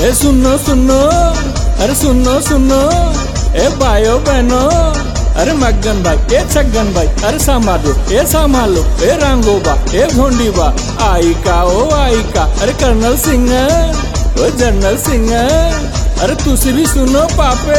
ए सुनो सुनो, अरे सुनो सुनो, ए भाइयों बहनों, अरे मगन भाई, ए छगन भाई, अरे संभालो, ए रांगोबा, ए भोंडीबा, आई का, अरे कर्नल सिंह, ओ जनरल सिंह, अरे तुसी भी सुनो पापे।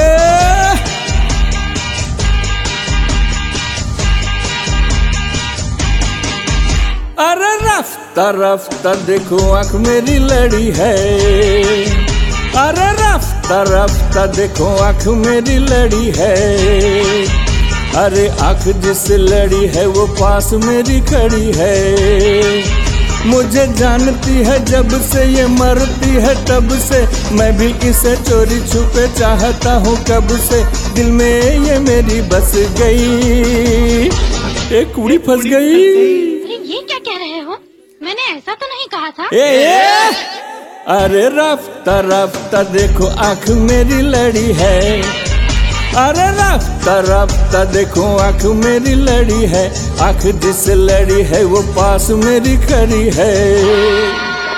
अरे रफ्ता रफ्ता देखो आँख मेरी लड़ी है, अरे रफ्ता रफ्ता देखो आँख मेरी लड़ी है, अरे आँख जिससे लड़ी है वो पास मेरी खड़ी है। मुझे जानती है जब से ये मरती है तब से, मैं भी इसे चोरी छुपे चाहता हूँ कब से, दिल में ये मेरी बस गई, एक कुड़ी फंस गई। ये क्या कह रहे हो? मैंने ऐसा तो नहीं कहा था। अरे रफ्ता रफ्ता देखो आँख मेरी लड़ी है, अरे रफ्ता रफ्ता देखो आँख मेरी लड़ी है, आँख जिससे लड़ी है वो पास मेरी खड़ी है।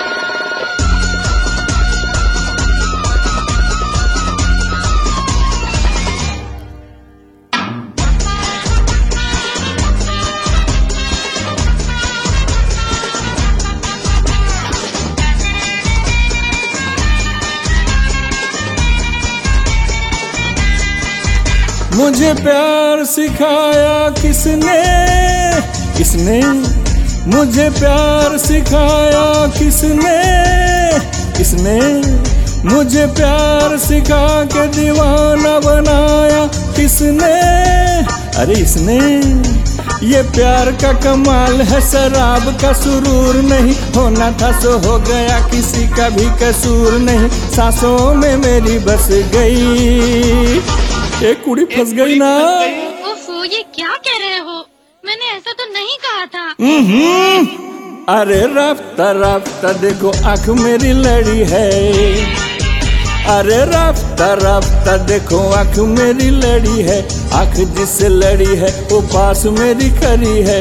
मुझे प्यार सिखाया किसने, किसने मुझे प्यार सिखाया किसने, किसने मुझे प्यार सिखा के दीवाना बनाया किसने, अरे इसने। ये प्यार का कमाल है, शराब का सुरूर नहीं, होना था सो हो गया, किसी का भी कसूर नहीं, सांसों में मेरी बस गई, एक कुड़ी फंस गई ना। ओफो, ये क्या कह रहे हो? मैंने ऐसा तो नहीं कहा था। अरे रफ्ता रफ्ता देखो आँख मेरी लड़ी है, अरे रफ्ता रफ्ता देखो आँख मेरी लड़ी है, आँख जिससे लड़ी है वो पास मेरी खड़ी है।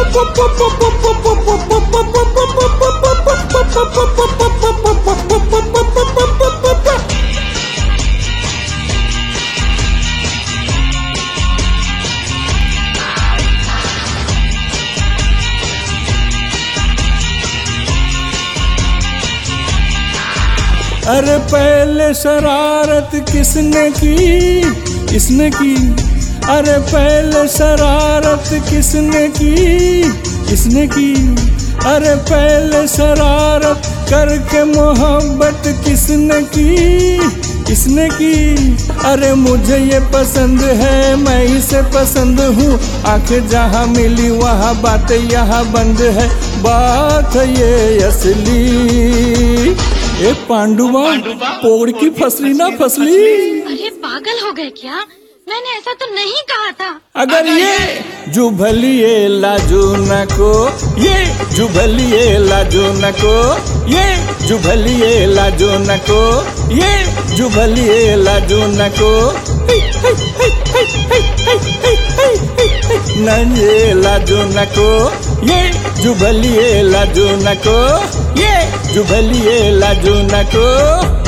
अरे पहले शरारत किसने की, किसने की, अरे पहले शरारत किसने की, किसने की, अरे पहले शरारत करके मोहब्बत किसने की, किसने की। अरे मुझे ये पसंद है, मैं इसे पसंद हूँ, आंखें जहाँ मिली वहाँ बातें यहाँ बंद है, बात ये असली। ए पांडुआ, पोड़ की फसली ना फसली। अरे पागल हो गए क्या? मैंने ऐसा तो नहीं कहा था। अगर ये जुभलिए लाजो न को, ये जुभलिए लाजो न को, ये जुभलिए लाजो न को, ये जुभलिए लाजो न को, नंजे लाजो न को, ये जुभलिए लाजो न को, ये जुभलिए लाजो न को।